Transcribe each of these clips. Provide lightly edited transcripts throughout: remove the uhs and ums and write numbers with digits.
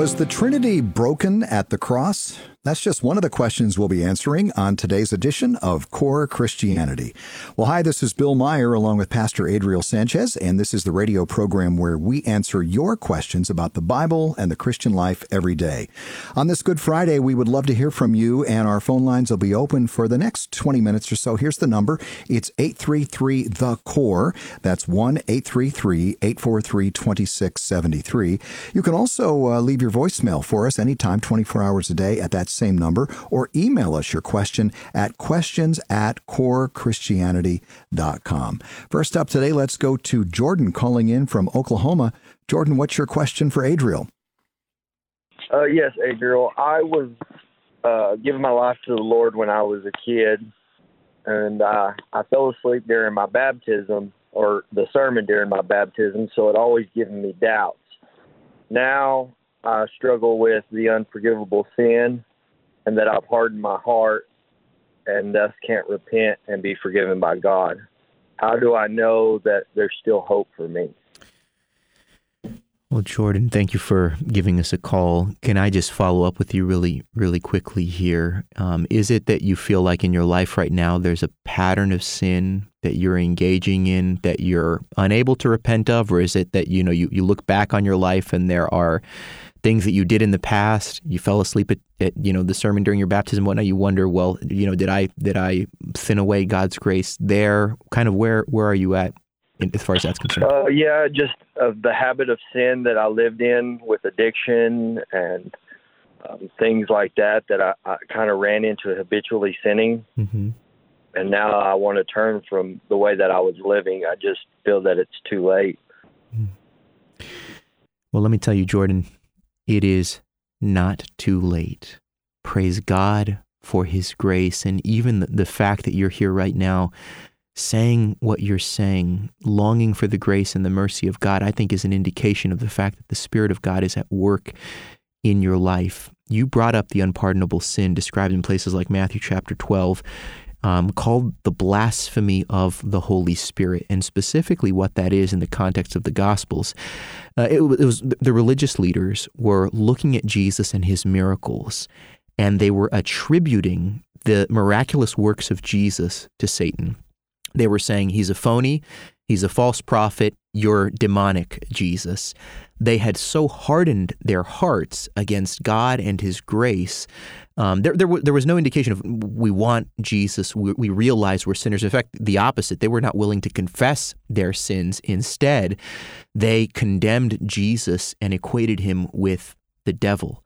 Was the Trinity broken at the cross? That's just one of the questions we'll be answering on today's edition of Core Christianity. Well, hi, this is Bill Meyer along with Pastor Adriel Sanchez, and this is the radio program where we answer your questions about the Bible and the Christian life every day. On this Good Friday, we would love to hear from you, and our phone lines will be open for the next 20 minutes or so. Here's the number. It's 833-THE-CORE. That's 1-833-843-2673. You can also leave your voicemail for us anytime, 24 hours a day at that same number, or email us your question at questions@corechristianity.com. First up today, let's go to Jordan calling in from Oklahoma. Jordan, what's your question for Adriel? Yes, Adriel. I was giving my life to the Lord when I was a kid, and I fell asleep during my baptism, or the sermon during my baptism, so it always given me doubts. Now I struggle with the unforgivable sin, and that I've hardened my heart and thus can't repent and be forgiven by God. How do I know that there's still hope for me? Well, Jordan, thank you for giving us a call. Can I just follow up with you really quickly here? Is it that you feel like in your life right now there's a pattern of sin that you're engaging in that you're unable to repent of, or is it that you look back on your life and there are things that you did in the past, you fell asleep at the sermon during your baptism and whatnot, you wonder, well, did I sin away God's grace there? Kind of where are you at as far as that's concerned? Just the habit of sin that I lived in with addiction and things like that I kind of ran into habitually sinning. Mm-hmm. And now I want to turn from the way that I was living. I just feel that it's too late. Well, let me tell you, Jordan, it is not too late. Praise God for His grace. And even the fact that you're here right now saying what you're saying, longing for the grace and the mercy of God, I think is an indication of the fact that the Spirit of God is at work in your life. You brought up the unpardonable sin described in places like Matthew chapter 12, called the blasphemy of the Holy Spirit, and specifically what that is in the context of the Gospels. It was the religious leaders were looking at Jesus and His miracles, and they were attributing the miraculous works of Jesus to Satan. They were saying, He's a phony, He's a false prophet, you're demonic, Jesus. They had so hardened their hearts against God and His grace. There was no indication of we want Jesus, we realize we're sinners. In fact, the opposite. They were not willing to confess their sins. Instead, they condemned Jesus and equated Him with the devil.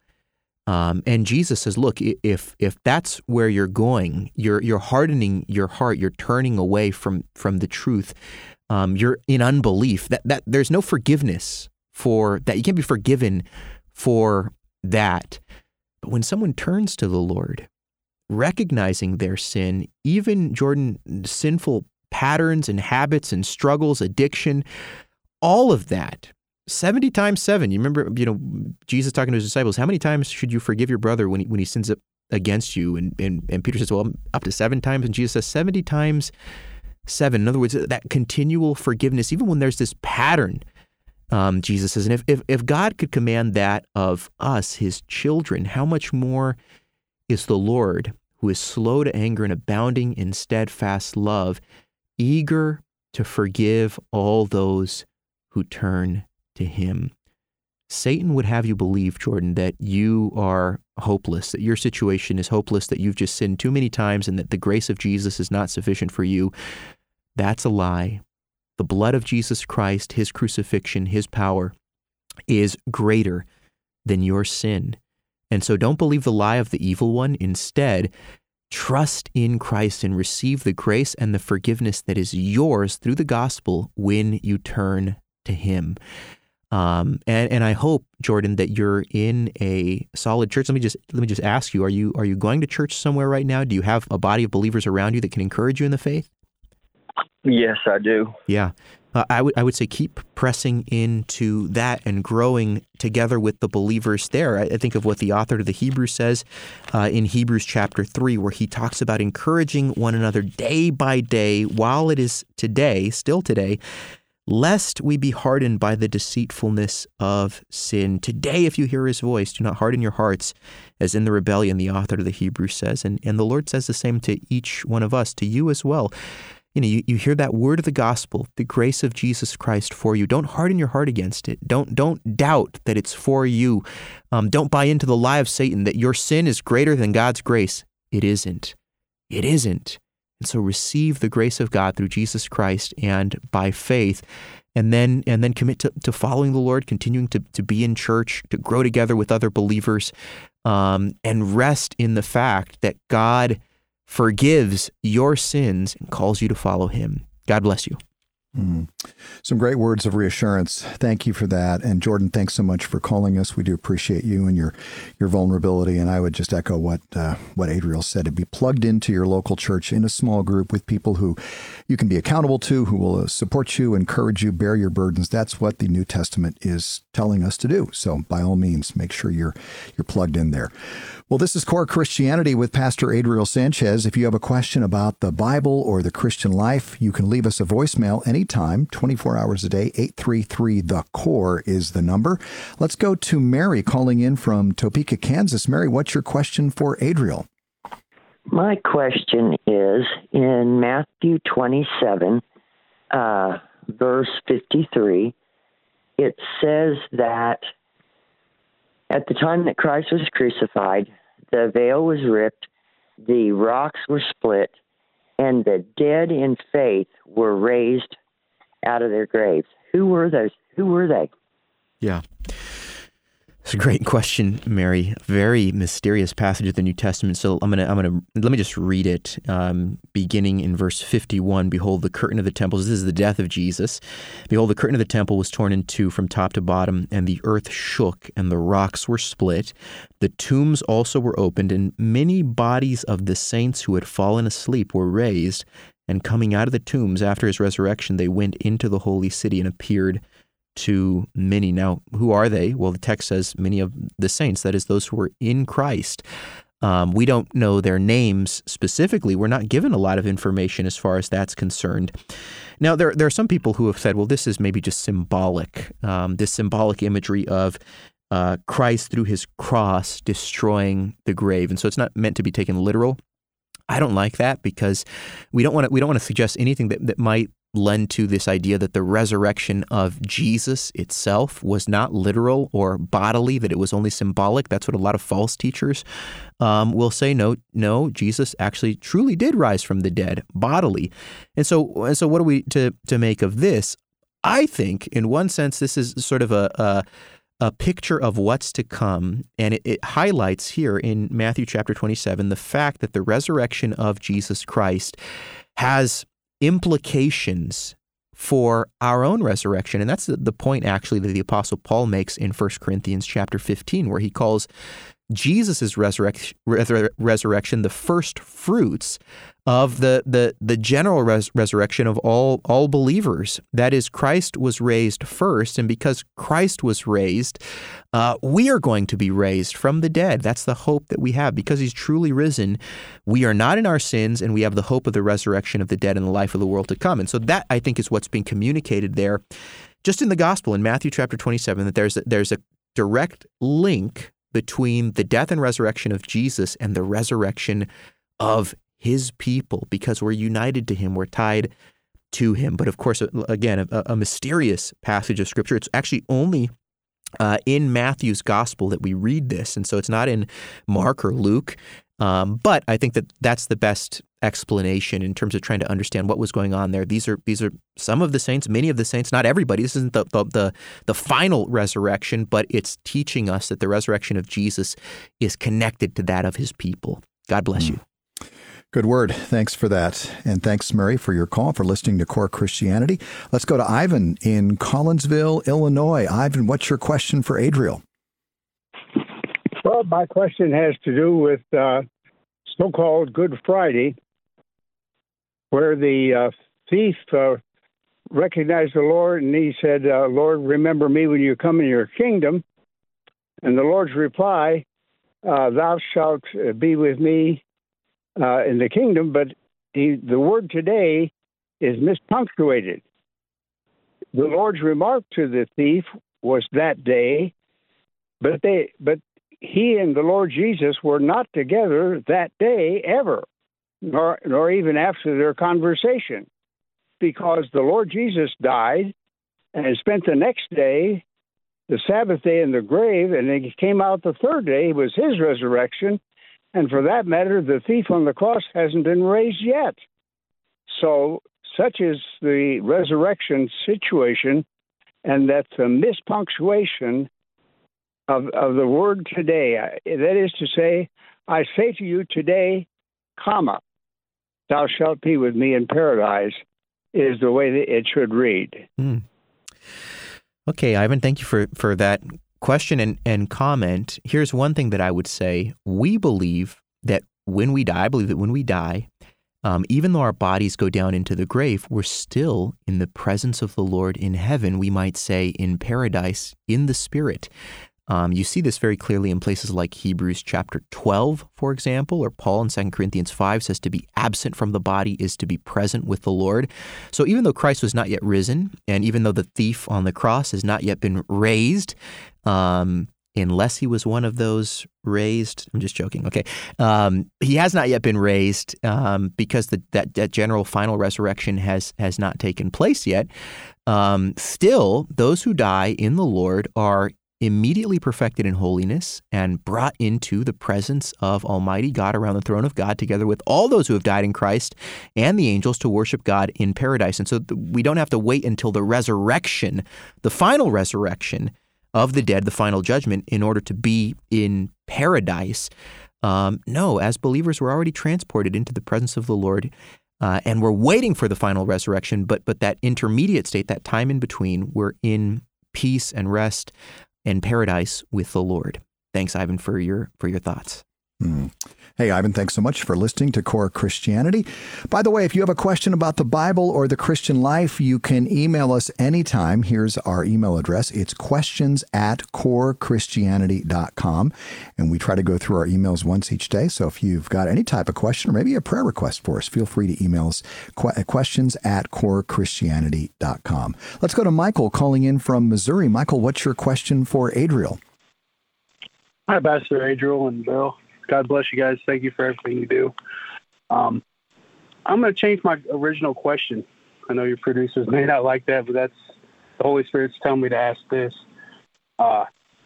And Jesus says, look, if that's where you're going, you're hardening your heart, you're turning away from the truth, you're in unbelief, that there's no forgiveness for that. You can't be forgiven for that. But when someone turns to the Lord, recognizing their sin, even, Jordan, sinful patterns and habits and struggles, addiction, all of that, 70 times 7. You remember, Jesus talking to His disciples, how many times should you forgive your brother when he sins up against you? And Peter says, well, up to 7 times. And Jesus says 70 times 7. In other words, that continual forgiveness, even when there's this pattern, Jesus says, and if God could command that of us, His children, how much more is the Lord, who is slow to anger and abounding in steadfast love, eager to forgive all those who turn to Him. Satan would have you believe, Jordan, that you are hopeless, that your situation is hopeless, that you've just sinned too many times, and that the grace of Jesus is not sufficient for you. That's a lie. The blood of Jesus Christ, His crucifixion, His power is greater than your sin. And so don't believe the lie of the evil one. Instead, trust in Christ and receive the grace and the forgiveness that is yours through the gospel when you turn to Him. And I hope, Jordan, that you're in a solid church. Let me just ask you, are you going to church somewhere right now? Do you have a body of believers around you that can encourage you in the faith? Yes, I do. Yeah. I would say keep pressing into that and growing together with the believers there. I think of what the author to the Hebrews says in Hebrews chapter 3, where he talks about encouraging one another day by day while it is today, still today, lest we be hardened by the deceitfulness of sin. Today, if you hear his voice, do not harden your hearts, as in the rebellion, the author of the Hebrews says. And the Lord says the same to each one of us, to you as well. You hear that word of the gospel, the grace of Jesus Christ for you. Don't harden your heart against it. Don't doubt that it's for you. Don't buy into the lie of Satan that your sin is greater than God's grace. It isn't. It isn't. And so receive the grace of God through Jesus Christ and by faith, and then commit to following the Lord, continuing to be in church, to grow together with other believers, and rest in the fact that God forgives your sins and calls you to follow him. God bless you. Some great words of reassurance. Thank you for that. And Jordan, thanks so much for calling us. We do appreciate you and your vulnerability. And I would just echo what Adriel said, to be plugged into your local church in a small group with people who you can be accountable to, who will support you, encourage you, bear your burdens. That's what the New Testament is telling us to do. So by all means, make sure you're plugged in there. Well, this is Core Christianity with Pastor Adriel Sanchez. If you have a question about the Bible or the Christian life, you can leave us a voicemail anytime, 24 hours a day. 833-THE-CORE is the number. Let's go to Mary calling in from Topeka, Kansas. Mary, what's your question for Adriel? My question is, in Matthew 27, verse 53, it says that at the time that Christ was crucified, the veil was ripped, the rocks were split, and the dead in faith were raised out of their graves. Who were those? Who were they? Yeah. It's a great question, Mary. Very mysterious passage of the New Testament. So let me just read it, beginning in verse 51. Behold, the curtain of the temple. This is the death of Jesus. Behold, the curtain of the temple was torn in two from top to bottom, and the earth shook, and the rocks were split. The tombs also were opened, and many bodies of the saints who had fallen asleep were raised. And coming out of the tombs after his resurrection, they went into the holy city and appeared to many. Now, who are they? Well, the text says many of the saints, that is, those who were in Christ. We don't know their names specifically. We're not given a lot of information as far as that's concerned. Now, there are some people who have said, well, this is maybe just symbolic, this symbolic imagery of Christ through his cross destroying the grave. And so it's not meant to be taken literal. I don't like that, because we don't want to suggest anything that might lend to this idea that the resurrection of Jesus itself was not literal or bodily, that it was only symbolic. That's what a lot of false teachers will say. No, Jesus actually truly did rise from the dead bodily. And so what are we to make of this? I think in one sense, this is sort of a picture of what's to come, and it highlights here in Matthew chapter 27 the fact that the resurrection of Jesus Christ has implications for our own resurrection. And that's the point, actually, that the Apostle Paul makes in 1 Corinthians chapter 15, where he calls Jesus' resurrection the first fruits of the general resurrection of all believers. That is, Christ was raised first, and because Christ was raised, we are going to be raised from the dead. That's the hope that we have. Because he's truly risen, we are not in our sins, and we have the hope of the resurrection of the dead and the life of the world to come. And so that, I think, is what's being communicated there, just in the gospel in Matthew chapter 27, that there's a direct link between the death and resurrection of Jesus and the resurrection of his people, because we're united to him, we're tied to him. But of course, again, a mysterious passage of Scripture. It's actually only in Matthew's gospel that we read this, and so it's not in Mark or Luke. But I think that that's the best explanation in terms of trying to understand what was going on there. These are some of the saints, many of the saints, not everybody. This isn't the final resurrection, but it's teaching us that the resurrection of Jesus is connected to that of his people. God bless you. Good word. Thanks for that. And thanks, Mary, for your call, for listening to Core Christianity. Let's go to Ivan in Collinsville, Illinois. Ivan, what's your question for Adriel? Well, my question has to do with so-called Good Friday, where the thief recognized the Lord, and he said, Lord, remember me when you come in your kingdom. And the Lord's reply, thou shalt be with me in the kingdom, but the word today is mispunctuated. the Lord's remark to the thief was that day, but he and the Lord Jesus were not together that day ever, nor even after their conversation, because the Lord Jesus died and spent the next day, the Sabbath day, in the grave, and then he came out the third day. It was his resurrection, and for that matter, the thief on the cross hasn't been raised yet. So such is the resurrection situation, and that's a mispunctuation of the word today. That is to say, I say to you today, comma, thou shalt be with me in paradise, is the way that it should read. Okay, Ivan, thank you for that question and comment. Here's one thing that I would say. We believe that when we die, even though our bodies go down into the grave, we're still in the presence of the Lord in heaven. We might say in paradise, in the Spirit. You see this very clearly in places like Hebrews chapter 12, for example, or Paul in 2 Corinthians 5 says to be absent from the body is to be present with the Lord. So even though Christ was not yet risen, and even though the thief on the cross has not yet been raised, unless he was one of those raised, I'm just joking, okay. He has not yet been raised because that general final resurrection has not taken place yet. Still, those who die in the Lord are immediately perfected in holiness and brought into the presence of Almighty God around the throne of God, together with all those who have died in Christ and the angels, to worship God in paradise. And so we don't have to wait until the resurrection, the final resurrection of the dead, the final judgment, in order to be in paradise. No, as believers, we're already transported into the presence of the Lord, and we're waiting for the final resurrection. But that intermediate state, that time in between, we're in peace and rest and paradise with the Lord. Thanks, Ivan, for your thoughts. Hey, Ivan, thanks so much for listening to Core Christianity. By the way, if you have a question about the Bible or the Christian life, you can email us anytime. Here's our email address. It's questions@corechristianity.com. And we try to go through our emails once each day. So if you've got any type of question or maybe a prayer request for us, feel free to email us questions@corechristianity.com. Let's go to Michael calling in from Missouri. Michael, what's your question for Adriel? Hi, Pastor Adriel and Bill. God bless you guys. Thank you for everything you do. I'm going to change my original question. I know your producers may not like that, but that's the Holy Spirit's telling me to ask this. So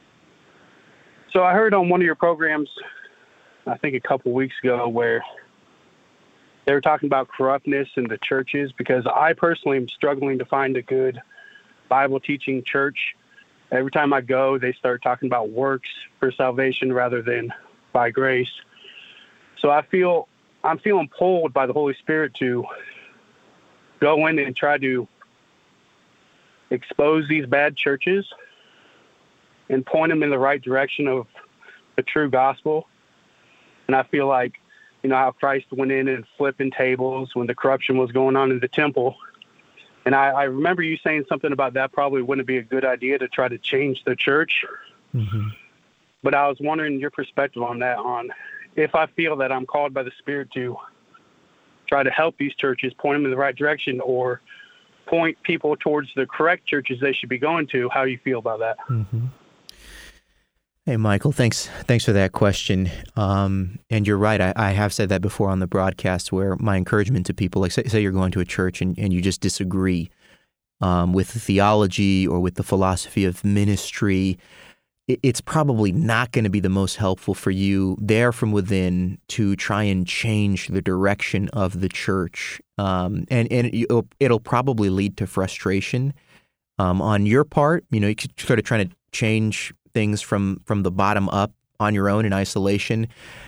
I heard on one of your programs, I think a couple weeks ago, where they were talking about corruptness in the churches, because I personally am struggling to find a good Bible teaching church. Every time I go, they start talking about works for salvation rather than by grace. So I'm feeling pulled by the Holy Spirit to go in and try to expose these bad churches and point them in the right direction of the true gospel. And I feel like, how Christ went in and flipping tables when the corruption was going on in the temple. And I remember you saying something about that probably wouldn't be a good idea to try to change the church. Mm-hmm. But I was wondering your perspective on that, on if I feel that I'm called by the Spirit to try to help these churches, point them in the right direction, or point people towards the correct churches they should be going to. How do you feel about that? Mm-hmm. Hey, Michael, thanks for that question. And you're right. I have said that before on the broadcast, where my encouragement to people, like say you're going to a church and you just disagree with the theology or with the philosophy of ministry, it's probably not going to be the most helpful for you there from within to try and change the direction of the church. And it'll probably lead to frustration on your part. You could sort of trying to change things from the bottom up on your own in isolation.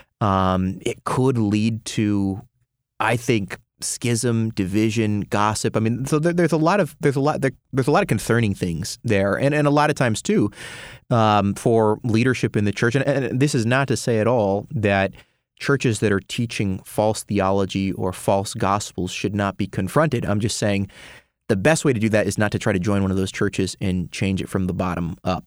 It could lead to, I think, schism, division, gossip. I mean, so there's a lot of concerning things there, and a lot of times too, for leadership in the church. And this is not to say at all that churches that are teaching false theology or false gospels should not be confronted. I'm just saying the best way to do that is not to try to join one of those churches and change it from the bottom up.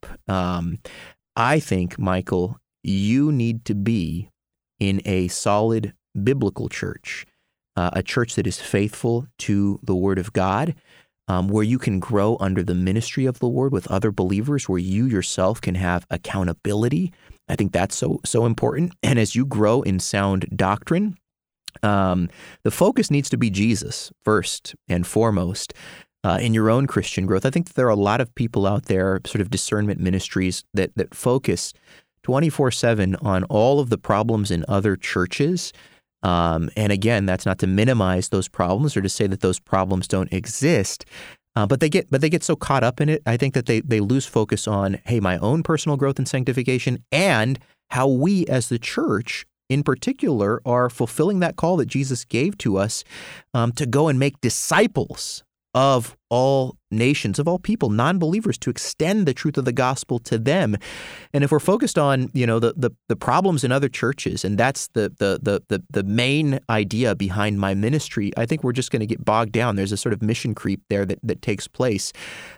I think, Michael, you need to be in a solid biblical church. A church that is faithful to the Word of God, where you can grow under the ministry of the Lord with other believers, where you yourself can have accountability. I think that's so important. And as you grow in sound doctrine, the focus needs to be Jesus first and foremost in your own Christian growth. I think that there are a lot of people out there, sort of discernment ministries, that focus 24/7 on all of the problems in other churches. And again, that's not to minimize those problems or to say that those problems don't exist. But they get so caught up in it, I think that they lose focus on, hey, my own personal growth and sanctification, and how we as the church in particular are fulfilling that call that Jesus gave to us to go and make disciples of all nations, of all people, non-believers, to extend the truth of the gospel to them. And if we're focused on, the problems in other churches, and that's the main idea behind my ministry, I think we're just going to get bogged down. There's a sort of mission creep there that takes place.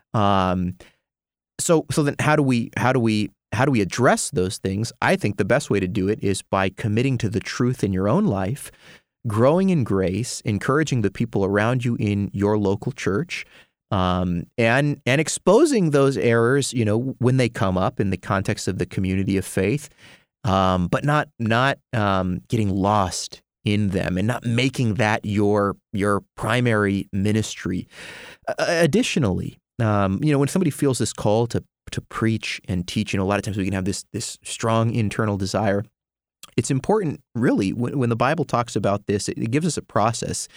So then how do we address those things? I think the best way to do it is by committing to the truth in your own life, growing in grace, encouraging the people around you in your local church, and exposing those errors, when they come up in the context of the community of faith, but not getting lost in them and not making that your primary ministry. Additionally, when somebody feels this call to preach and teach, a lot of times we can have this strong internal desire. It's important, really, when the Bible talks about this, it gives us a process.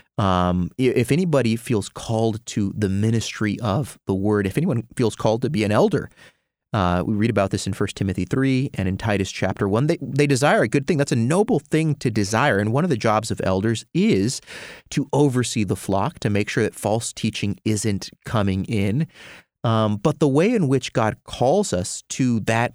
If anybody feels called to the ministry of the word, if anyone feels called to be an elder, we read about this in 1 Timothy 3 and in Titus chapter 1. They desire a good thing. That's a noble thing to desire. And one of the jobs of elders is to oversee the flock, to make sure that false teaching isn't coming in. But the way in which God calls us to that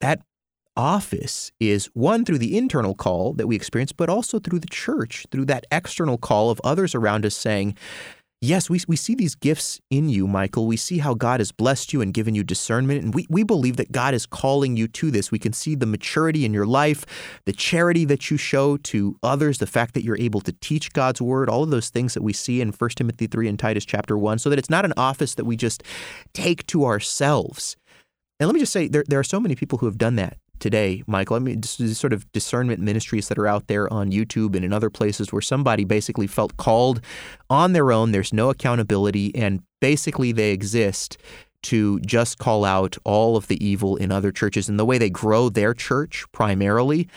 office is, one, through the internal call that we experience, but also through the church, through that external call of others around us saying, yes, we see these gifts in you, Michael. We see how God has blessed you and given you discernment, and we believe that God is calling you to this. We can see the maturity in your life, the charity that you show to others, the fact that you're able to teach God's word, all of those things that we see in 1 Timothy 3 and Titus chapter 1, so that it's not an office that we just take to ourselves. And let me just say, there are so many people who have done that today, Michael. I mean, these sort of discernment ministries that are out there on YouTube and in other places where somebody basically felt called on their own. There's no accountability, and basically they exist to just call out all of the evil in other churches. And the way they grow their church primarily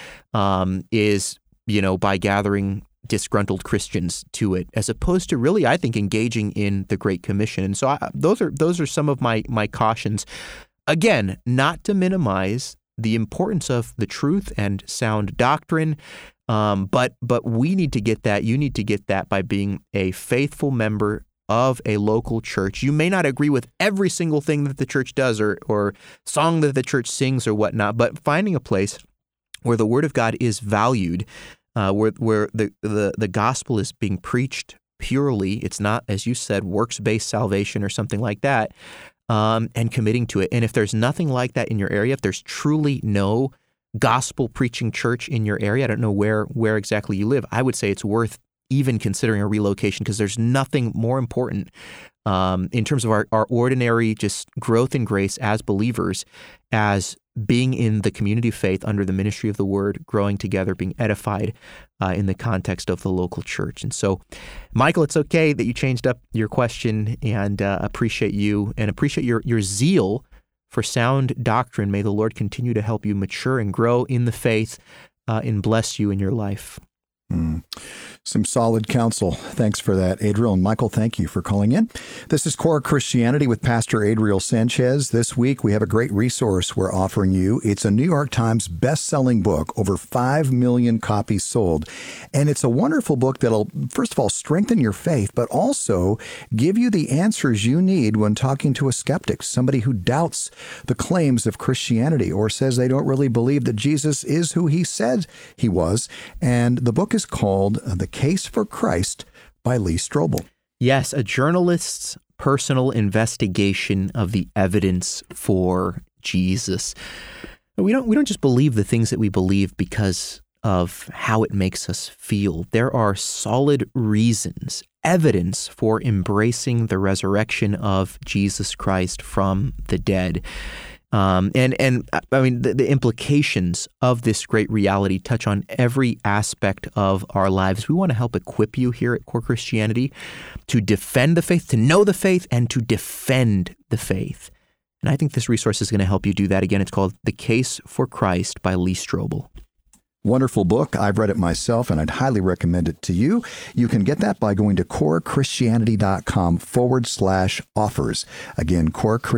is, by gathering disgruntled Christians to it, as opposed to really, I think, engaging in the Great Commission. And so those are some of my cautions. Again, not to minimize the importance of the truth and sound doctrine, but we need to get that. You need to get that by being a faithful member of a local church. You may not agree with every single thing that the church does or song that the church sings or whatnot, but finding a place where the Word of God is valued, where the gospel is being preached purely. It's not, as you said, works-based salvation or something like that. And committing to it. And if there's nothing like that in your area, if there's truly no gospel preaching church in your area, I don't know where exactly you live, I would say it's worth even considering a relocation, because there's nothing more important in terms of our ordinary just growth in grace as believers, as being in the community of faith under the ministry of the word, growing together, being edified in the context of the local church. And so, Michael, it's okay that you changed up your question, and appreciate you and appreciate your zeal for sound doctrine. May the Lord continue to help you mature and grow in the faith and bless you in your life. Some solid counsel. Thanks for that, Adriel. And Michael, thank you for calling in. This is Core Christianity with Pastor Adriel Sanchez. This week, we have a great resource we're offering you. It's a New York Times best-selling book, over 5 million copies sold. And it's a wonderful book that'll, first of all, strengthen your faith, but also give you the answers you need when talking to a skeptic, somebody who doubts the claims of Christianity or says they don't really believe that Jesus is who he said he was. And the book is called The Case for Christ by Lee Strobel. Yes, a journalist's personal investigation of the evidence for Jesus. We don't just believe the things that we believe because of how it makes us feel. There are solid reasons, evidence for embracing the resurrection of Jesus Christ from the dead. And I mean, the implications of this great reality touch on every aspect of our lives. We want to help equip you here at Core Christianity to defend the faith, to know the faith, and to defend the faith. And I think this resource is going to help you do that. Again, it's called The Case for Christ by Lee Strobel. Wonderful book. I've read it myself, and I'd highly recommend it to you. You can get that by going to corechristianity.com/offers. Again,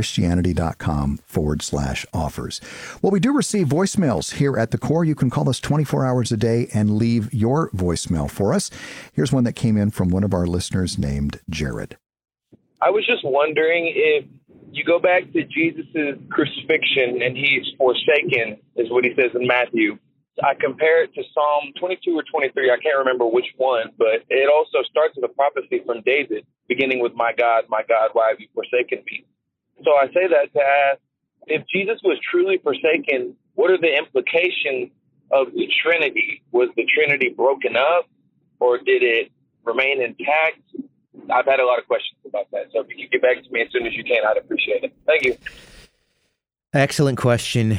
corechristianity.com/offers. Well, we do receive voicemails here at the Core. You can call us 24 hours a day and leave your voicemail for us. Here's one that came in from one of our listeners named Jared. I was just wondering if you go back to Jesus' crucifixion and he's forsaken, is what he says in Matthew. I compare it to Psalm 22 or 23. I can't remember which one, but it also starts with a prophecy from David, beginning with, my God, why have you forsaken me? So I say that to ask, if Jesus was truly forsaken, what are the implications of the Trinity? Was the Trinity broken up, or did it remain intact? I've had a lot of questions about that. So if you could get back to me as soon as you can, I'd appreciate it. Thank you. Excellent question.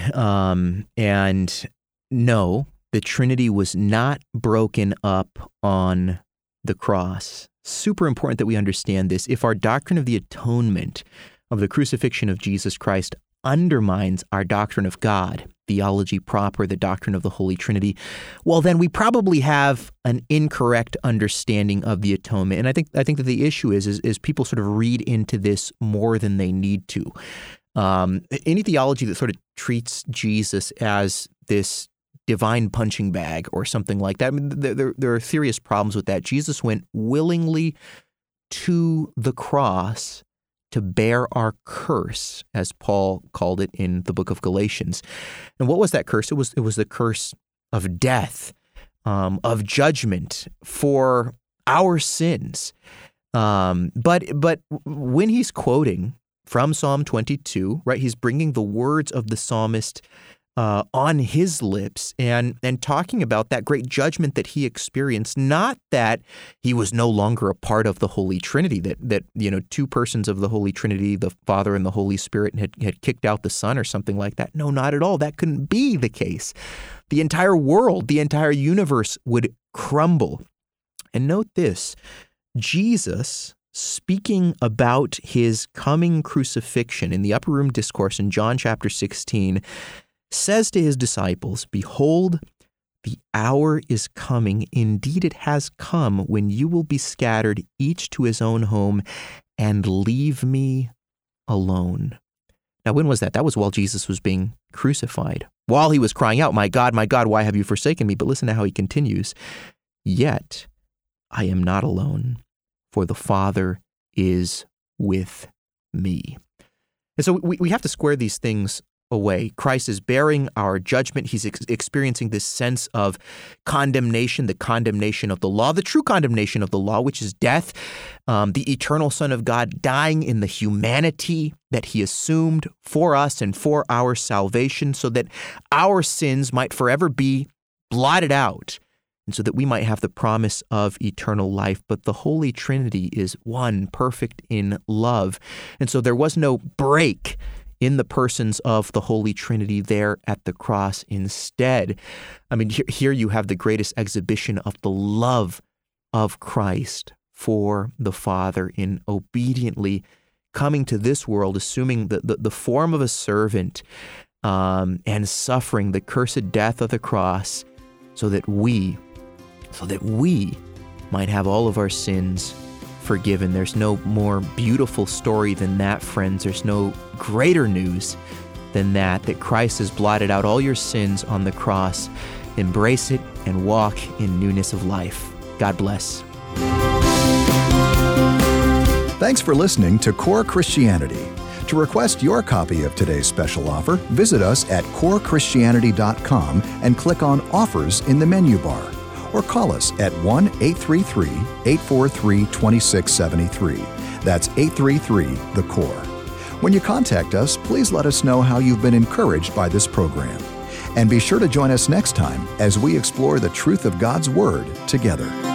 And no, the Trinity was not broken up on the cross. Super important that we understand this. If our doctrine of the atonement, of the crucifixion of Jesus Christ, undermines our doctrine of God, theology proper, the doctrine of the Holy Trinity, well, then we probably have an incorrect understanding of the atonement. And I think that the issue is people sort of read into this more than they need to. Any theology that sort of treats Jesus as this divine punching bag or something like that, I mean, there are serious problems with that. Jesus went willingly to the cross to bear our curse, as Paul called it in the book of Galatians. And what was that curse? It was the curse of death, of judgment for our sins. But when he's quoting from Psalm 22, right, he's bringing the words of the psalmist on his lips and talking about that great judgment that he experienced, not that he was no longer a part of the Holy Trinity, that two persons of the Holy Trinity, the Father and the Holy Spirit, had kicked out the Son or something like that. No, not at all. That couldn't be the case. The entire world, the entire universe would crumble. And note this, Jesus, speaking about his coming crucifixion in the Upper Room Discourse in John chapter 16, says to his disciples, "Behold, the hour is coming, indeed it has come, when you will be scattered, each to his own home, and leave me alone." Now, when was that? That was while Jesus was being crucified, while he was crying out, my God, why have you forsaken me?" But listen to how he continues. "Yet I am not alone, for the Father is with me." And so we have to square these things away. Christ is bearing our judgment. He's experiencing this sense of condemnation, the condemnation of the law, the true condemnation of the law, which is death. The eternal Son of God dying in the humanity that he assumed for us and for our salvation, so that our sins might forever be blotted out, and so that we might have the promise of eternal life. But the Holy Trinity is one, perfect in love. And so there was no break in the persons of the Holy Trinity there at the cross. Instead, I mean, here you have the greatest exhibition of the love of Christ for the Father in obediently coming to this world, assuming the form of a servant, and suffering the cursed death of the cross, so that we might have all of our sins forgiven. There's no more beautiful story than that, friends. There's no greater news than that Christ has blotted out all your sins on the cross. Embrace it and walk in newness of life. God bless. Thanks for listening to Core Christianity. To request your copy of today's special offer, visit us at corechristianity.com and click on Offers in the menu bar. Or call us at 1-833-843-2673. That's 833-THE-CORE. When you contact us, please let us know how you've been encouraged by this program. And be sure to join us next time as we explore the truth of God's Word together.